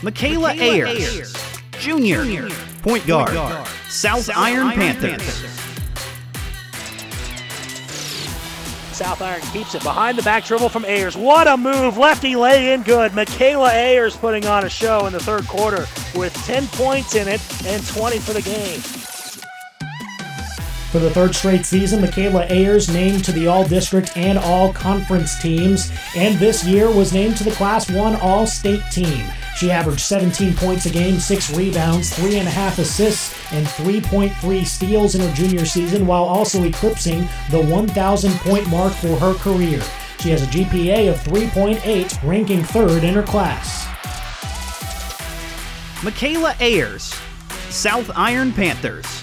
Michaela Ayers, Jr., point guard, South Iron Panthers. South Iron keeps it behind the back dribble from Ayers. What a move. Lefty lay in good. Michaela Ayers putting on a show in the third quarter with 10 points in it and 20 for the game. For the third straight season, Michaela Ayers named to the All-District and All-Conference teams, and this year was named to the Class 1 All-State team. She averaged 17 points a game, 6 rebounds, 3.5 assists, and 3.3 steals in her junior season, while also eclipsing the 1,000-point mark for her career. She has a GPA of 3.8, ranking third in her class. Michaela Ayers, South Iron Panthers.